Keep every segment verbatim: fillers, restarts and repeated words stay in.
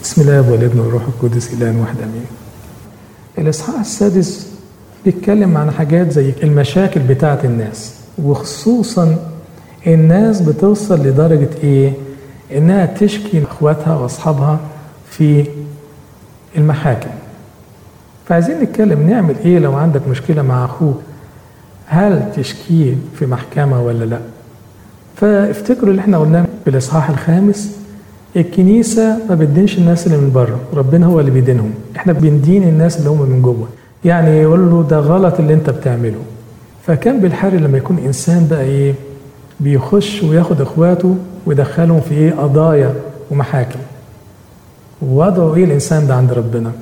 بسم الله والابن والروح القدس إله واحد آمين. الإصحاح السادس بيتكلم عن حاجات زي المشاكل بتاعة الناس، وخصوصا الناس بتوصل لدرجة إيه؟ إنها تشكي أخواتها وأصحابها في المحاكم. فعايزين نتكلم نعمل إيه لو عندك مشكلة مع أخوك؟ هل تشكيه في محكمة ولا لأ؟ فافتكروا اللي احنا قلناه في الإصحاح الخامس، الكنيسة ما بتدينش الناس اللي من بره، ربنا هو اللي بيدينهم، احنا بندين الناس اللي هم من جوه. يعني يقول له ده غلط اللي انت بتعمله. فكان بالحري لما يكون انسان بقى ايه بيخش وياخد اخواته ويدخلهم في ايه قضايا ومحاكم. ووضعه ايه الانسان ده عند ربنا؟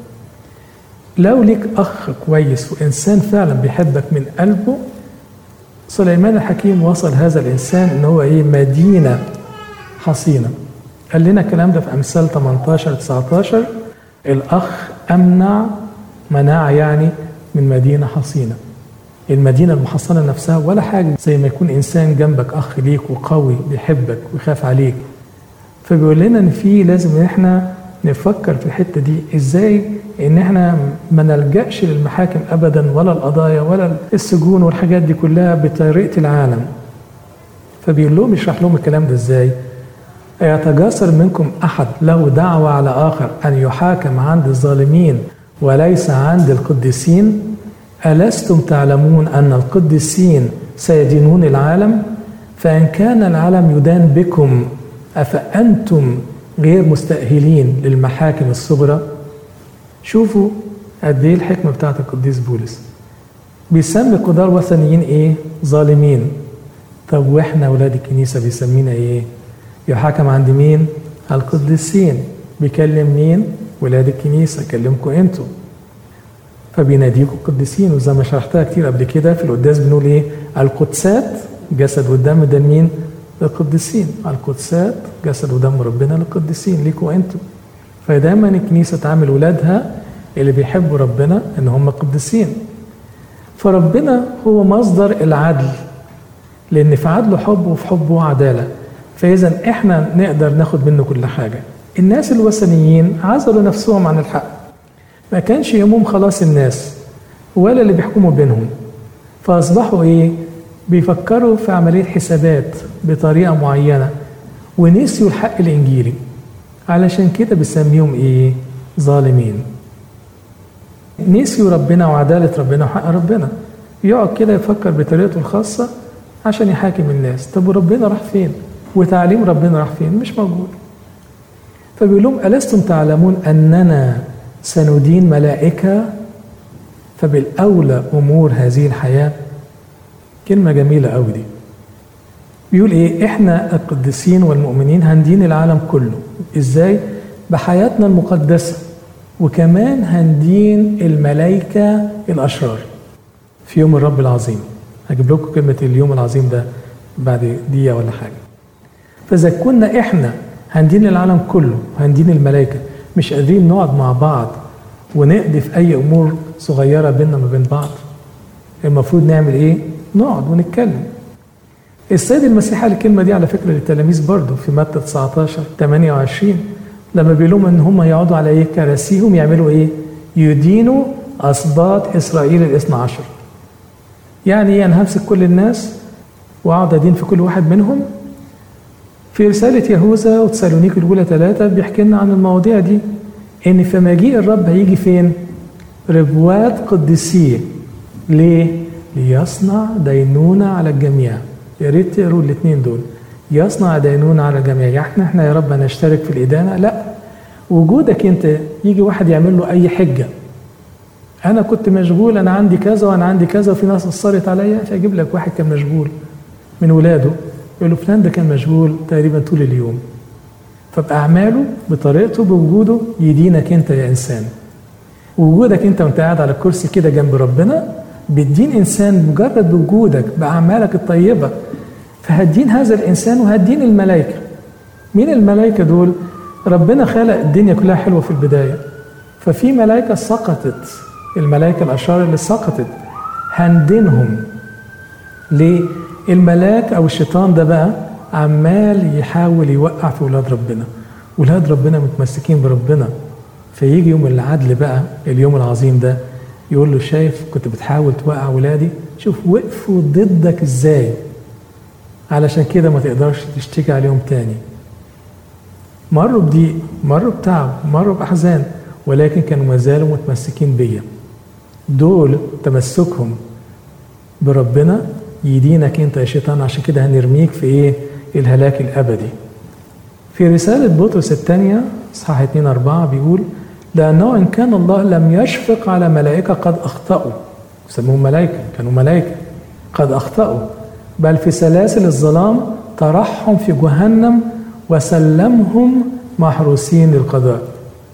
لو ليك اخ كويس وانسان فعلا بيحبك من قلبه، سليمان الحكيم وصل هذا الانسان ان هو ايه مدينة حصينة. قال لنا الكلام ده في أمثال ثمانية عشر تسعة عشر، الأخ أمنع مناعة يعني من مدينة حصينة. المدينة المحصنة نفسها ولا حاجة زي ما يكون إنسان جنبك أخ ليك وقوي بيحبك ويخاف عليك. فبيقول لنا إن في لازم إن إحنا نفكر في الحتة دي إزاي إن إحنا ما نلجأش للمحاكم أبدا ولا القضايا ولا السجون والحاجات دي كلها بطريقة العالم. فبيقول لهم يشرح لهم الكلام ده إزاي؟ يتجاسر منكم أحد له دعوة على آخر أن يحاكم عند الظالمين وليس عند القديسين؟ ألستم تعلمون أن القديسين سيدينون العالم؟ فإن كان العالم يدان بكم أفأنتم غير مستأهلين للمحاكم الصغرى؟ شوفوا قد ايه الحكمة بتاعت القديس بولس. بيسمي قضاة الوثنيين ايه؟ ظالمين. طب واحنا أولاد الكنيسة بيسمينا ايه؟ يحاكم عند مين؟ القديسين. بيكلم مين؟ ولاد الكنيسة، كلمكم انتوا. فبيناديكم القديسين، وزي ما شرحتها كتير قبل كده في القداس بنقول ايه؟ القدسات جسد والدم ده مين؟ القديسين. القدسات جسد ودم ربنا للقديسين ليكم انتوا. فدايما الكنيسة تعامل ولادها اللي بيحبوا ربنا ان هم قديسين. فربنا هو مصدر العدل، لان في عدله حب وفي حبه عدالة. فإذا إحنا نقدر ناخد منه كل حاجة. الناس الوثنيين عزلوا نفسهم عن الحق، ما كانش يهمهم خلاص الناس ولا اللي بيحكموا بينهم، فأصبحوا إيه؟ بيفكروا في عملية حسابات بطريقة معينة ونسيوا الحق الإنجيلي. علشان كده بيسميهم إيه؟ ظالمين. نسيوا ربنا وعدالة ربنا وحق ربنا، يقعد كده يفكر بطريقته الخاصة عشان يحاكم الناس. طب وربنا راح فين؟ وتعليم ربنا راح فين؟ مش موجود. فبيقول لهم ألستم تعلمون أننا سندين ملائكة؟ فبالأولى أمور هذه الحياة. كلمة جميلة قوي دي. بيقول إيه؟ إحنا القديسين والمؤمنين هندين العالم كله. إزاي؟ بحياتنا المقدسة، وكمان هندين الملائكة الأشرار في يوم الرب العظيم. هجيب لكم كلمة اليوم العظيم ده بعد دقيقة ولا حاجة. فإذا كنا إحنا هندين العالم كله هندين الملائكة، مش قادرين نقعد مع بعض ونقضي في أي أمور صغيرة بيننا ما بين بعض، المفروض نعمل إيه؟ نقعد ونتكلم. السيد المسيح قال الكلمة دي على فكرة للتلاميذ برضه في متى تسعة عشر ثمانية وعشرين، لما بيقول لهم إن هم يقعدوا على إيه؟ كراسيهم يعملوا إيه؟ يدينوا أسباط إسرائيل الاثنى عشر. يعني إيه؟ أنا همسك كل الناس وأقعد أدين في كل واحد منهم. في رسالة يهوذا وتسالونيك الأولى ثلاثة بيحكي لنا عن المواضيع دي، إن في مجيء الرب هيجي فين؟ ربوات قديسية. ليه؟ ليصنع دينونة على الجميع. يا ريت تقروا الاثنين دول. يصنع دينونة على الجميع، يعني احنا يا رب هنشترك في الإدانة؟ لا. وجودك أنت يجي واحد يعمل له أي حجة، أنا كنت مشغول، أنا عندي كذا وأنا عندي كذا وفي ناس أثرت عليا، فيجيب لك واحد كان مشغول من ولاده يقول له فلان ده كان مشغول تقريبا طول اليوم. فبأعماله بطريقته بوجوده يدينك أنت يا إنسان. وجودك أنت وأنت قاعد على الكرسي كده جنب ربنا بتدين إنسان مجرد بوجودك بأعمالك الطيبة. فهدين هذا الإنسان وهدين الملائكة. مين الملائكة دول؟ ربنا خلق الدنيا كلها حلوة في البداية، ففي ملائكة سقطت، الملائكة الأشرار اللي سقطت هندينهم. ليه؟ الملاك أو الشيطان ده بقى عمال يحاول يوقع في أولاد ربنا، ولاد ربنا متمسكين بربنا، فيجي يوم العدل بقى اليوم العظيم ده يقول له شايف كنت بتحاول توقع ولادي، شوف وقفوا ضدك ازاي، علشان كده ما تقدرش تشتكي عليهم تاني. مروا بضيق، مروا بتعب، مروا بأحزان، ولكن كانوا ما زالوا متمسكين بيا. دول تمسكهم بربنا يدينك انت يا شيطان، عشان كده هنرميك في ايه؟ الهلاك الابدي. في رسالة بطرس الثانية اصحاح اتنين أربعة بيقول لأنه إن كان الله لم يشفق على ملائكة قد أخطأوا، يسموهم ملائكة، كانوا ملائكة قد أخطأوا، بل في سلاسل الظلام طرحهم في جهنم وسلمهم محروسين للقضاء.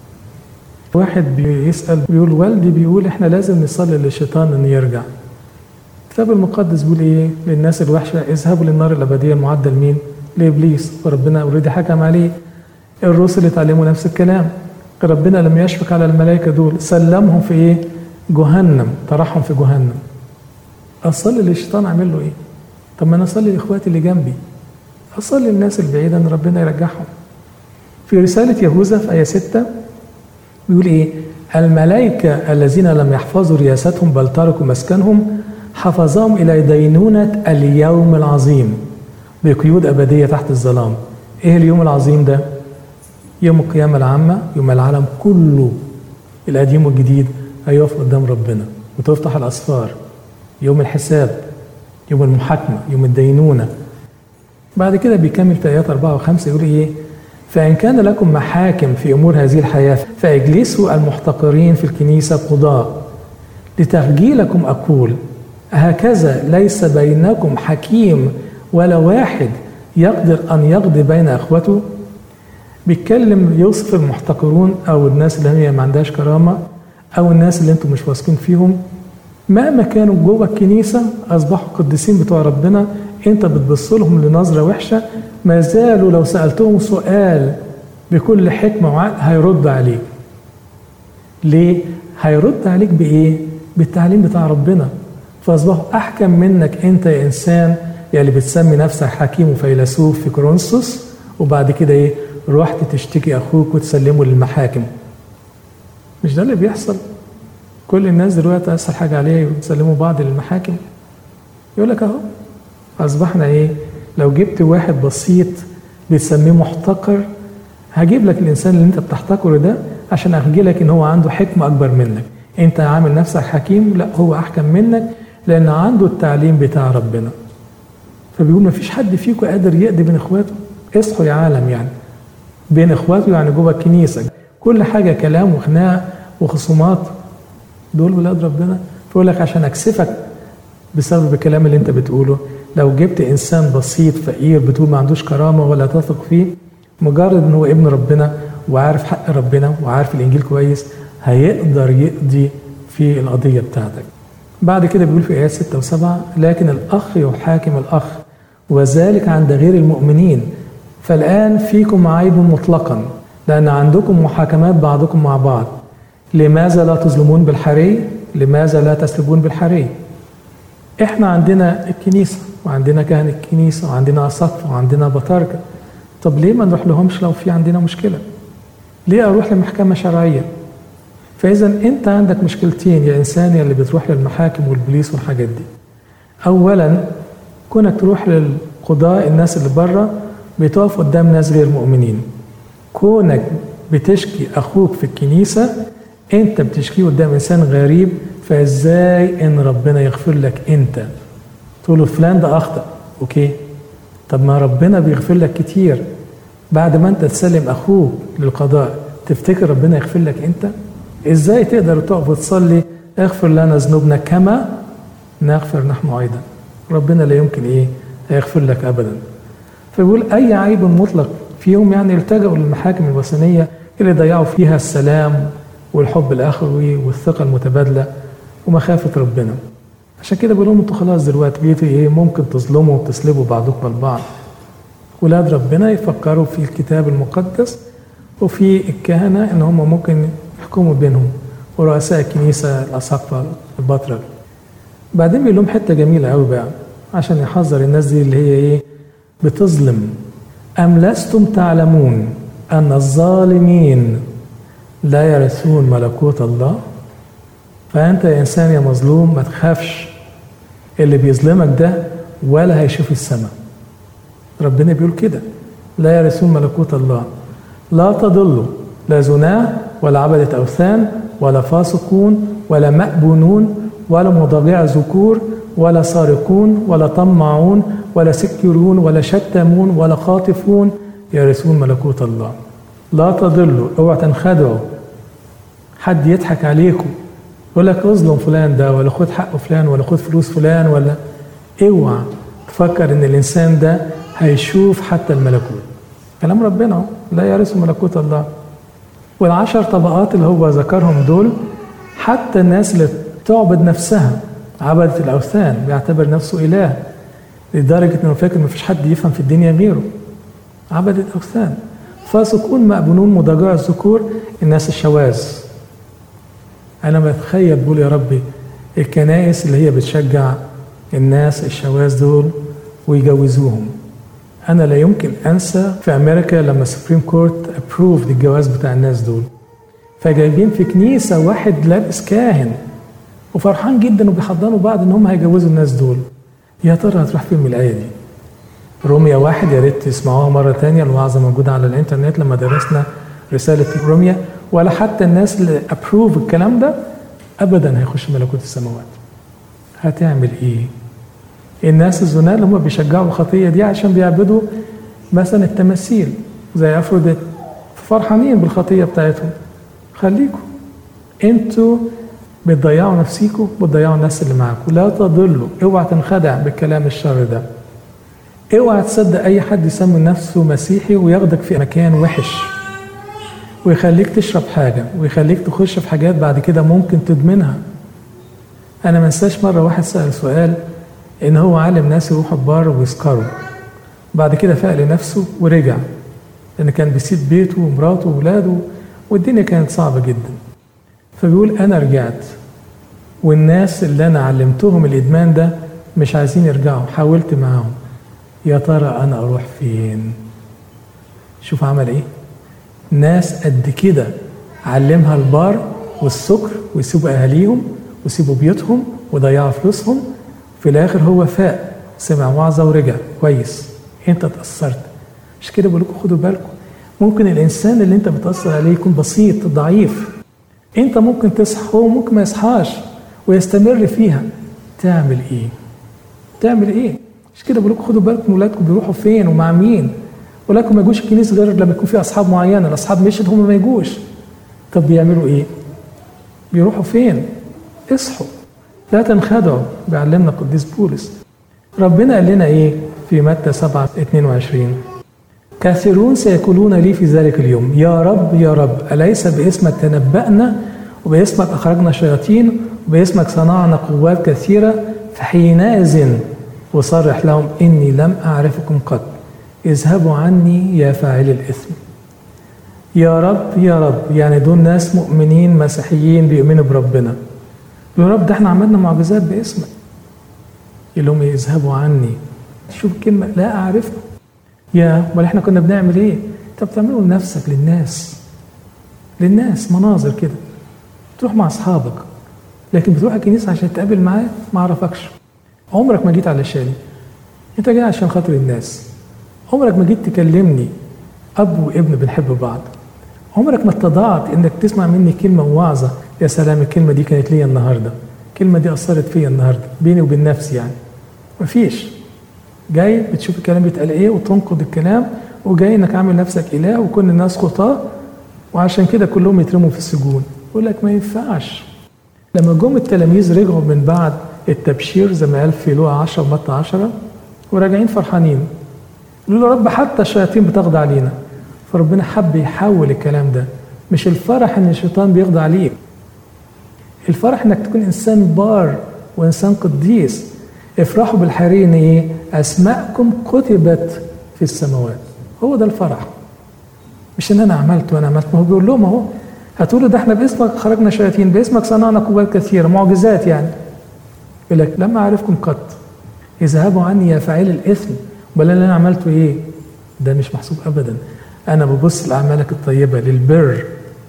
واحد بيسأل بيقول والدي بيقول احنا لازم نصلي للشيطان انه يرجع. الكتاب المقدس بيقول ايه للناس الوحشة؟ اذهبوا للنار الأبدية المعدة لمين؟ لإبليس، وربنا اوريدي حكم عليه. الرسل اتعلموا نفس الكلام، ربنا لم يشفق على الملائكة دول، سلمهم في ايه؟ جهنم، طرحهم في جهنم. اصلي للشيطان اعمل له ايه؟ طب ما انا اصلي لاخواتي اللي جنبي، اصلي للناس البعيدة ان ربنا يرجعهم. في رسالة يهوذا في آية ستة بيقول ايه؟ الملائكة الذين لم يحفظوا رياستهم بل تركوا مسكنهم حفظهم الى دينونة اليوم العظيم بقيود ابدية تحت الظلام. ايه اليوم العظيم ده؟ يوم القيامة العامة، يوم العالم كله القديم والجديد هيقف قدام ربنا وتفتح الأسفار، يوم الحساب، يوم المحاكمة، يوم الدينونة. بعد كده بيكمل في آيات أربعة وخمسة يقول إيه؟ فإن كان لكم محاكم في أمور هذه الحياة فاجلسوا المحتقرين في الكنيسة قضاء لتخجيلكم أقول هكذا ليس بينكم حكيم ولا واحد يقدر أن يقضي بين أخوته. بيتكلم يوصف المحتقرون أو الناس اللي هي ما عندهاش كرامة أو الناس اللي انتم مش واثقين فيهم، مهما كانوا جوه الكنيسة أصبحوا قديسين بتوع ربنا، انت بتبص لهم لنظرة وحشة، ما زالوا لو سألتهم سؤال بكل حكمة وعقل هيرد عليك. ليه؟ هيرد عليك بإيه؟ بالتعليم بتاع ربنا، فأصبحوا أحكم منك انت يا إنسان يا اللي بتسمي نفسك حكيم وفيلسوف في كورنثوس، وبعد كده ايه؟ رحت تشتكي أخوك وتسلمه للمحاكم. مش ده اللي بيحصل؟ كل الناس دلوقتي أسهل حاجة عليه وتسلموا بعض للمحاكم. يقول لك أهو أصبحنا إيه؟ لو جبت واحد بسيط بتسميه محتقر، هجيب لك الإنسان اللي أنت بتحتقره ده عشان أخجي لك إن هو عنده حكمة أكبر منك. أنت عامل نفسك حكيم، لا هو أحكم منك لأن عنده التعليم بتاع ربنا. فبيقول ما فيش حد فيكم قادر يقضي بين إخواته. اصحوا يا عالم، يعني بين إخواته يعني جوه الكنيسة كل حاجة كلام وخناق وخصومات، دول ولاد ربنا. فيقول لك عشان أكسفك بسبب الكلام اللي أنت بتقوله، لو جبت إنسان بسيط فقير بتقول ما عندوش كرامة ولا تثق فيه، مجرد إن هو ابن ربنا وعارف حق ربنا وعارف الإنجيل كويس، هيقدر يقضي في القضية بتاعتك. بعد كده بيقول في آيات ستة وسبعة لكن الأخ يحاكم الأخ وذلك عند غير المؤمنين، فالآن فيكم عيب مطلقا لأن عندكم محاكمات بعضكم مع بعض. لماذا لا تظلمون بالحري؟ لماذا لا تسلبون بالحري؟ احنا عندنا الكنيسة وعندنا كهنة الكنيسة وعندنا أساقفة وعندنا بطاركة، طب ليه ما نروح لهمش لو في عندنا مشكلة؟ ليه أروح لمحكمة شرعية؟ فإذا أنت عندك مشكلتين يا إنسان يا اللي بتروح للمحاكم والبوليس والحاجات دي. أولا كونك تروح للقضاء، الناس اللي بره بتقف قدام ناس غير مؤمنين. كونك بتشكي أخوك في الكنيسة أنت بتشكيه قدام إنسان غريب، فإزاي إن ربنا يغفر لك أنت؟ تقول له فلان ده أخطأ، أوكي، طب ما ربنا بيغفر لك كتير. بعد ما أنت تسلم أخوك للقضاء تفتكر ربنا يغفر لك أنت؟ إزاي تقدر تقف وتصلي اغفر لنا ذنوبنا كما نغفر نحن أيضا؟ ربنا لا يمكن إيه هيغفر لك أبدا. فيقول أي عيب مطلق فيهم، يعني التجأوا للمحاكم الوثنية اللي ضيعوا فيها السلام والحب الأخوي والثقة المتبادلة ومخافة ربنا. عشان كده بيقول لهم انتوا خلاص دلوقتي بقيتوا ايه ممكن تظلموا وتسلبوا بعضكم البعض. ولاد ربنا يفكروا في الكتاب المقدس وفي الكهنة ان هم ممكن يحكموا بينهم، ورؤساء الكنيسة الأساقفة البطرك. بعدين بيقول لهم حتة جميلة قوي بقى عشان يحذر الناس دي اللي هي ايه بتظلم. أم لستم تعلمون أن الظالمين لا يرثون ملكوت الله. فأنت يا إنسان يا مظلوم ما تخافش، اللي بيظلمك ده ولا هيشوف السماء. ربنا بيقول كده لا يرثون ملكوت الله. لا تضلوا لا زناه ولا عبدة أوثان ولا فاسقون ولا مأبونون ولا مضاجع ذكور ولا سارقون ولا طماعون ولا سكرون ولا شتامون ولا خاطفون يرثون ملكوت الله. لا تضلوا، اوعى تنخدعوا، حد يضحك عليكم يقول لك اظلم فلان ده ولا خد حق فلان ولا خد فلوس فلان، ولا اوعى تفكر ان الانسان ده هيشوف حتى الملكوت. كلام ربنا لا يرث ملكوت الله. والعشر طبقات اللي هو ذكرهم دول حتى الناس اللي تعبد نفسها، عبدة الأوثان، بيعتبر نفسه إله لدرجة انه فاكر مفيش حد يفهم في الدنيا غيره، عبدة أوثان. فاسقون مأبونون مضاجع الذكور، الناس الشواذ. أنا بتخيل بقول يا ربي الكنائس اللي هي بتشجع الناس الشواذ دول ويجوزوهم. أنا لا يمكن أنسى في أمريكا لما السبريم كورت أبروفد الجواز بتاع الناس دول، فجايبين في كنيسة واحد لابس كاهن وفرحان جدا وبيحضنوا بعض إن هم هيجوزوا الناس دول. يا ترى هتروح فين من الآية دي؟ روميا واحد، يا ريت تسمعوها مرة تانية، الوعظة موجودة على الإنترنت لما درسنا رسالة روميا. ولا حتى الناس اللي أبروف الكلام ده أبدا هيخش ملكوت السماوات. هتعمل إيه؟ الناس الزنا اللي هم بيشجعوا الخطية دي عشان بيعبدوا مثلا التماثيل زي أفروديت، فرحانين بالخطية بتاعتهم. خليكم انتوا بتضيعوا نفسيكم بتضيعوا الناس اللي معاكم. لا تضلوا، اوعى تنخدع بالكلام الشر ده. اوعى تصدق اي حد يسمي نفسه مسيحي وياخدك في مكان وحش ويخليك تشرب حاجة ويخليك تخش في حاجات بعد كده ممكن تدمنها. انا ما انساش مرة واحد سأل سؤال ان هو علم ناس يروحوا البار ويسكروا، بعد كده فاق لنفسه ورجع لان كان بيسيب بيته ومراته وولاده والدنيا كانت صعبة جدا. فبيقول انا رجعت والناس اللي انا علمتهم الادمان ده مش عايزين يرجعوا، حاولت معاهم، يا ترى انا اروح فين؟ شوف عمل ايه؟ ناس قد كده علمها البار والسكر ويسيبوا اهاليهم ويسيبوا بيوتهم وضيعوا فلوسهم، في الاخر هو فاق سمع وعظه ورجع كويس. انت اتاثرت. مش كده بقول لكم خدوا بالكم، ممكن الانسان اللي انت بتاثر عليه يكون بسيط ضعيف، انت ممكن تصحى هو ممكن ما يصحاش ويستمر فيها. تعمل ايه؟ تعمل ايه؟ مش كده بقول لكم خدوا بالكم ولادكم بيروحوا فين ومع مين. ولادكم ما يجوش الكنيسه غير لما يكون في اصحاب معينه، الاصحاب مشيت هم ما يجوش. طب بيعملوا ايه؟ بيروحوا فين؟ اصحوا لا تنخدعوا. بيعلمنا القديس بولس. ربنا قال لنا ايه في متى سبعة اثنين وعشرين؟ كثيرون سيقولون لي في ذلك اليوم يا رب يا رب أليس باسمك تنبأنا وباسمك أخرجنا شياطين وباسمك صنعنا قوات كثيرة؟ فحينئذ وصرح لهم إني لم أعرفكم قط، اذهبوا عني يا فاعلي الإثم. يا رب يا رب، يعني دول ناس مؤمنين مسيحيين بيؤمنوا بربنا. يا رب ده احنا عملنا معجزات باسمك. يقول لهم اذهبوا عني. شوف كلمة لا أعرفكم. يا امال احنا كنا بنعمل ايه؟ انت بتعمله لنفسك للناس للناس مناظر كده، تروح مع اصحابك، لكن بتروح الكنيسه عشان تقابل معاه ما اعرفكش. عمرك ما جيت علشاني، انت جاي عشان خاطر الناس. عمرك ما جيت تكلمني اب وابن بنحب بعض. عمرك ما اتضعت انك تسمع مني كلمه ووعظه، يا سلام الكلمه دي كانت ليا النهارده، الكلمه دي اثرت فيا النهارده بيني وبين نفسي. يعني مفيش. جاي بتشوف الكلام بيتقال ايه وتنقد الكلام، وجاي انك عامل نفسك اله وكل الناس خطاه وعشان كده كلهم يترموا في السجون. يقول لك ما ينفعش. لما جم التلاميذ رجعوا من بعد التبشير زي ما قال في لوقا عشرة ومتى عشرة وراجعين فرحانين، يقولوا له رب حتى الشياطين بتخضع علينا. فربنا حب يحول الكلام ده. مش الفرح ان الشيطان بيخضع عليك، الفرح انك تكون انسان بار وانسان قديس. افرحوا بالحري ان ايه؟ اسماءكم كتبت في السماوات. هو ده الفرح، مش ان انا عملت وانا عملت. ما هو بيقول لهم اهو هتقولوا ده احنا باسمك خرجنا شياطين، باسمك صنعنا قوات كثيره، معجزات يعني. يقول لك لم اعرفكم قط، اذهبوا عني يا فاعلي الاثم. بل اللي انا عملته ايه؟ ده مش محسوب ابدا. أنا ببص لأعمالك الطيبة للبر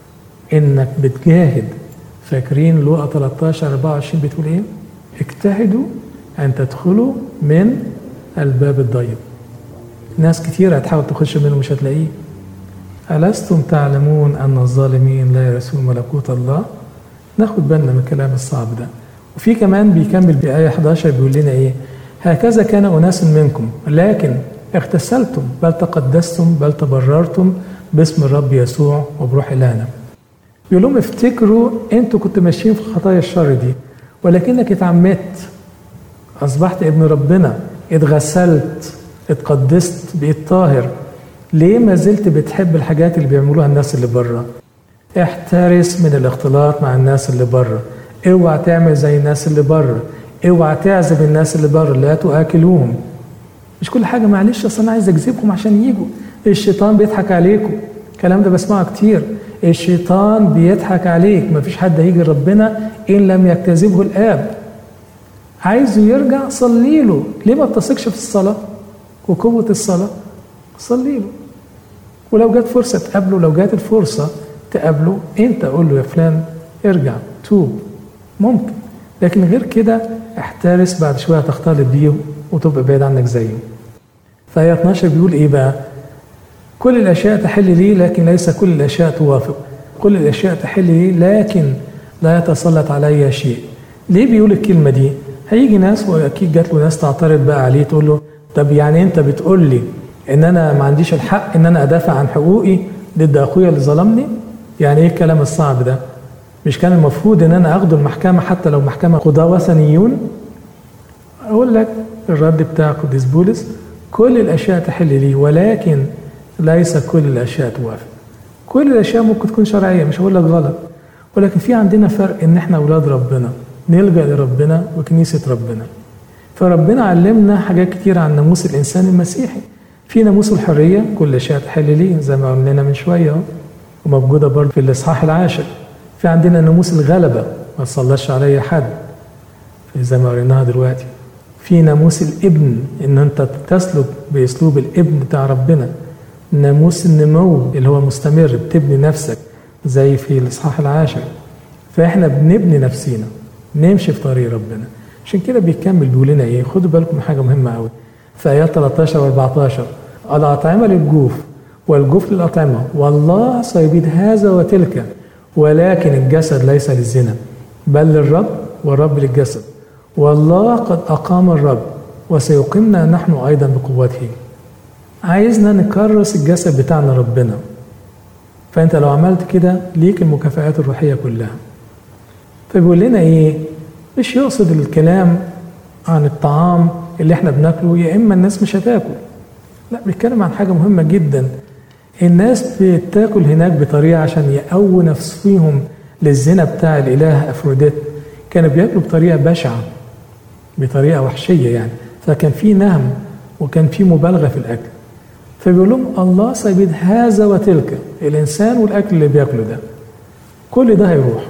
إنك بتجاهد. فاكرين لوقا ثلاثة عشر أربعة وعشرين بتقول إيه؟ اجتهدوا أن تدخلوا من الباب الضيق. ناس كتير هتحاول تخش منه مش هتلاقيه. ألستم تعلمون أن الظالمين لا يرثون ملكوت الله؟ ناخد بالنا من الكلام الصعب ده. وفي كمان بيكمل بآية إحدى عشر بيقول لنا إيه؟ هكذا كان أناس منكم لكن اغتسلتم بل تقدستم بل تبررتم باسم الرب يسوع وبروح إلهنا. بيقول لهم افتكروا انتوا كنتوا ماشيين في خطايا الشر دي ولكنك اتعمدت أصبحت ابن ربنا، اتغسلت، اتقدست، بقيت طاهر. ليه ما زلت بتحب الحاجات اللي بيعملوها الناس اللي بره؟ احترس من الاختلاط مع الناس اللي بره. اوعى تعمل زي الناس اللي بره. اوعى تعزب الناس اللي بره، لا تؤكلوهم. مش كل حاجه معلش اصل انا عايز اجذبكم عشان يجوا. الشيطان بيضحك عليكم. الكلام ده بسمعه كتير. الشيطان بيضحك عليك. مفيش حد هيجي ربنا ان لم يجتذبه الاب. عايزه يرجع صلي له. ليه ما بتثقش في الصلاه وقوه الصلاه؟ صلي له. ولو جت فرصه تقابله، لو جت الفرصه تقابله انت قول له يا فلان ارجع توب، ممكن. لكن غير كده احترس، بعد شويه تختلط بيه وتبقى بعيد عنك زيه. فآية اتناشر بيقول ايه بقى؟ كل الاشياء تحل لي لكن ليس كل الاشياء توافق. كل الاشياء تحل لي لكن لا يتسلط علي شيء. ليه بيقول الكلمه دي؟ هيجي ناس، واكيد جات له ناس تعترض بقى عليه، تقول له طب يعني انت بتقول لي ان انا ما عنديش الحق ان انا ادافع عن حقوقي ضد اخويا اللي ظلمني؟ يعني ايه الكلام الصعب ده؟ مش كان المفروض ان انا اخده المحكمه حتى لو محكمه قضاه وثنيون؟ اقول لك الرد بتاع قديس بولس: كل الاشياء تحل لي ولكن ليس كل الاشياء توافق. كل الاشياء ممكن تكون شرعيه، مش هقول لك غلط، ولكن في عندنا فرق ان احنا اولاد ربنا، نلجأ لربنا وكنيسه ربنا. فربنا علمنا حاجات كتير عن ناموس الانسان المسيحي. في ناموس الحريه، كل الاشياء تحل لي زي ما قلنا من شويه اهو، وموجوده برضه في الاصحاح العاشر. في عندنا ناموس الغلبه، ما تصلاش علي حد زي ما قريناها دلوقتي. في ناموس الابن، ان انت تسلك باسلوب الابن بتاع ربنا. ناموس النمو اللي هو مستمر، بتبني نفسك زي في الاصحاح العاشر. فاحنا بنبني نفسينا، نمشي في طريق ربنا. عشان كده بيكمل بيقول لنا ايه؟ خدوا بالكم من حاجه مهمه قوي في ايات ثلاثة عشر وأربعة عشر: الاطعمه للجوف والجوف للاطعمه والله سيبيد هذا وتلك، ولكن الجسد ليس للزنا بل للرب والرب للجسد، والله قد أقام الرب وسيقيمنا نحن أيضا بقوته. عايزنا نكرس الجسد بتاعنا ربنا. فأنت لو عملت كده ليك المكافآت الروحية كلها. فبيقول لنا إيه؟ مش يقصد الكلام عن الطعام اللي احنا بناكله يا إما الناس مش هتاكل. لا، بيتكلم عن حاجة مهمة جدا. الناس بتاكل هناك بطريقة عشان يقووا نفسهم للزنا بتاع الإله أفروديت. كانوا بياكلوا بطريقة بشعة، بطريقة وحشية يعني. فكان في نهم وكان في مبالغة في الأكل. فبيقول لهم الله سيبيد هذا وتلك، الإنسان والأكل اللي بياكله ده كل ده هيروح.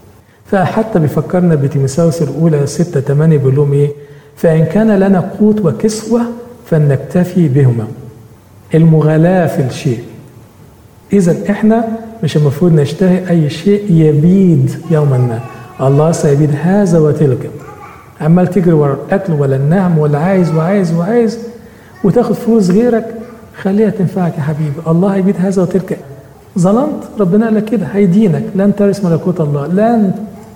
فحتى بيفكرنا بتيموثاوس الأولى ستة ثمانية بيقول لهم إيه؟ فإن كان لنا قوت وكسوة فلنكتفي بهما. المغالاة في الشيء. إذا إحنا مش المفروض نشتهي أي شيء يبيد يوما ما. الله سيبيد هذا وتلك. عمال تجري ورا الأكل ولا النهم ولا عايز وعايز وعايز وتاخد فلوس غيرك، خليها تنفعك يا حبيبي. الله هيبيد هذا وتلك. ظلمت، ربنا قال لك كده هيدينك، لن ترث ملكوت الله، لن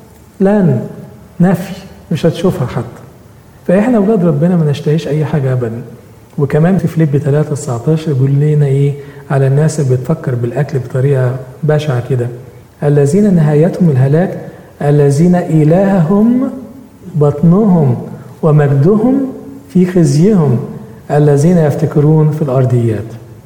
لن نفي، مش هتشوفها حتى. فإحنا أولاد ربنا ما نشتهيش أي حاجة أبدا. وكمان في فيليب ثلاثة تسعة عشر بيقول لنا ايه على الناس اللي بتفكر بالاكل بطريقه بشعه كده: الذين نهايتهم الهلاك، الذين الههم بطنهم ومجدهم في خزيهم، الذين يفتكرون في الارضيات.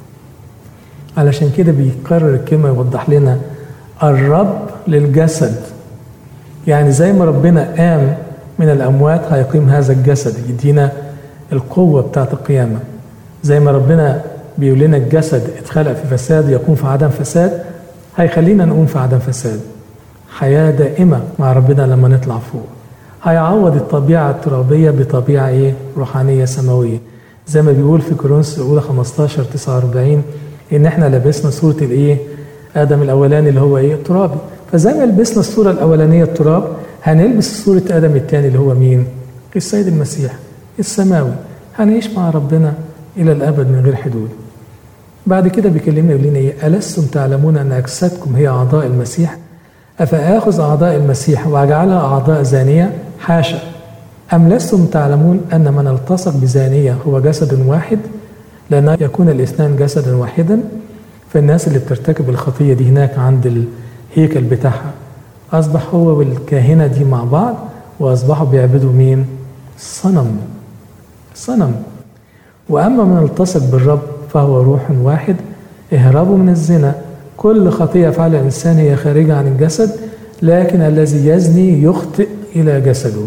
علشان كده بيكرر الكلمه يوضح لنا الرب للجسد. يعني زي ما ربنا قام من الاموات هيقيم هذا الجسد، يدينا القوة بتاعت القيامة. زي ما ربنا بيقول لنا الجسد اتخلق في فساد يقوم في عدم فساد، هيخلينا نقوم في عدم فساد. حياة دائمة مع ربنا لما نطلع فوق. هيعوض الطبيعة الترابية بطبيعة ايه؟ روحانية سماوية. زي ما بيقول في كورنثوس الأولى خمستاشر تسعة وأربعين: ان احنا لبسنا صورة الايه؟ ادم الاولاني اللي هو ايه؟ الترابي. فزي ما لبسنا الصورة الاولانية التراب، هنلبس صورة ادم الثاني اللي هو مين؟ السيد المسيح السماوي. هنعيش مع ربنا الى الابد من غير حدود. بعد كده بيكلمنا يقول لنا ايه؟ ألستم تعلمون ان اجسادكم هي اعضاء المسيح؟ افاخذ اعضاء المسيح واجعلها اعضاء زانية؟ حاشا. ام لستم تعلمون ان من التصق بزانية هو جسد واحد؟ لأن يكون الاثنان جسدا واحدا. فالناس اللي بترتكب الخطية دي هناك عند الهيكل بتاعها أصبح هو والكاهنة دي مع بعض، وأصبحوا بيعبدوا مين؟ صنم. صنم. وأما من التصق بالرب فهو روح واحد. اهربوا من الزنا. كل خطية فعل الإنسان هي خارجة عن الجسد، لكن الذي يزني يخطئ إلى جسده.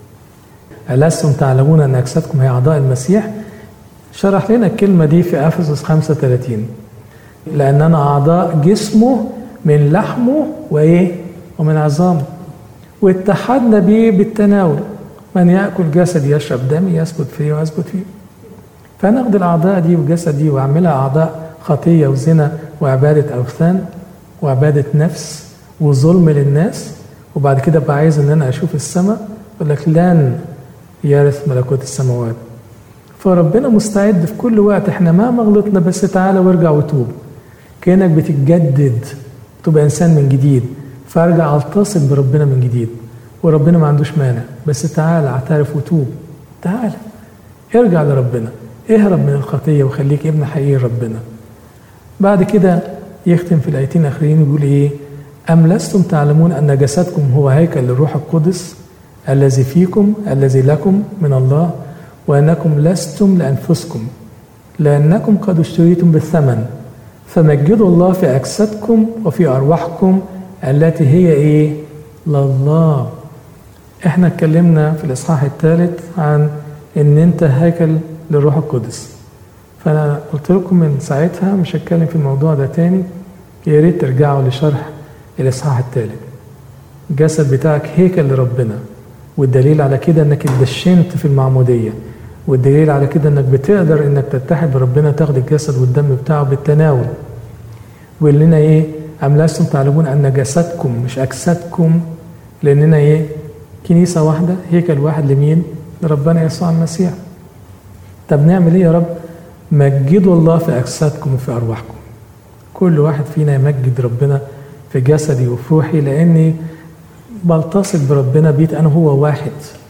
ألستم تعلمون أن أجسادكم هي أعضاء المسيح؟ شرح لنا الكلمة دي في أفسس خمسة وثلاثين. لأننا أعضاء جسمه من لحمه وإيه؟ ومن عظامه، واتحدنا به بالتناول. من يأكل جسدي يشرب دمي يثبت فيه ويثبت فيه. فناخد الأعضاء دي والجسد دي وأعملها أعضاء خطية وزنا وعبادة أوثان وعبادة نفس وظلم للناس، وبعد كده بقى عايز إن أنا أشوف السماء، يقول لك لن يرث ملكوت السماوات. فربنا مستعد في كل وقت. احنا ما غلطنا، بس تعالى وارجع وتوب، كأنك بتتجدد، تبقى إنسان من جديد. فارجع التصق بربنا من جديد، وربنا ما عندوش مانع. بس تعالى اعترف وتوب، تعالى ارجع لربنا، اهرب من الخطية وخليك ابن حقيقي ربنا. بعد كده يختم في الآيتين الآخرين يقول ايه؟ أم لستم تعلمون أن جسدكم هو هيكل للروح القدس الذي فيكم الذي لكم من الله، وأنكم لستم لأنفسكم لأنكم قد اشتريتم بالثمن، فمجدوا الله في أجسادكم وفي أرواحكم التي هي إيه؟ لله. إحنا اتكلمنا في الإصحاح الثالث عن إن أنت هيكل للروح القدس، فأنا قلت لكم من ساعتها مش هتكلم في الموضوع ده تاني. يا ريت ترجعوا لشرح الإصحاح الثالث. الجسد بتاعك هيكل لربنا، والدليل على كده إنك اتدشنت في المعمودية، والدليل على كده انك بتقدر انك تتحد بربنا، تاخد الجسد والدم بتاعه بالتناول. ويقول لنا ايه؟ ام لستم تعلمون ان جسدكم مش اجسادكم، لاننا ايه؟ كنيسه واحده، هيكل واحد لمين؟ لربنا يسوع المسيح. طب نعمل ايه يا رب؟ مجدوا الله في اجسادكم وفي ارواحكم. كل واحد فينا يمجد ربنا في جسدي وفي روحي، لاني بلتصق بربنا، بيت انا هو واحد.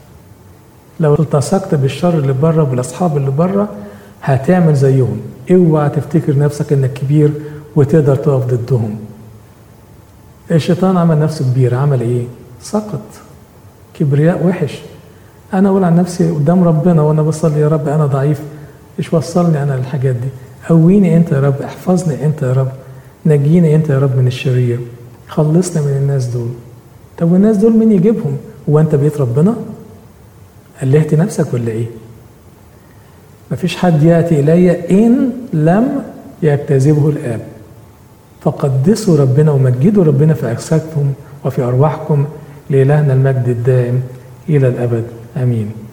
لو التصقت بالشر اللي بره بالاصحاب اللي بره هتعمل زيهم. اوعى تفتكر نفسك انك كبير وتقدر تقف ضدهم. الشيطان عمل نفسه كبير، عمل ايه؟ سقط. كبرياء وحش. انا اقول عن نفسي قدام ربنا وانا بصلي يا رب انا ضعيف، مش وصلني انا للحاجات دي. قويني انت يا رب، احفظني انت يا رب، نجيني انت يا رب من الشرير، خلصني من الناس دول. طب والناس دول مين يجيبهم؟ هو انت بيت ربنا؟ ألهت نفسك ولا ايه؟ مفيش حد يأتي إلي إن لم يجتذبه الآب. فقدسوا ربنا ومجدوا ربنا في أجسادكم وفي أرواحكم، لإلهنا المجد الدائم إلى الأبد. آمين.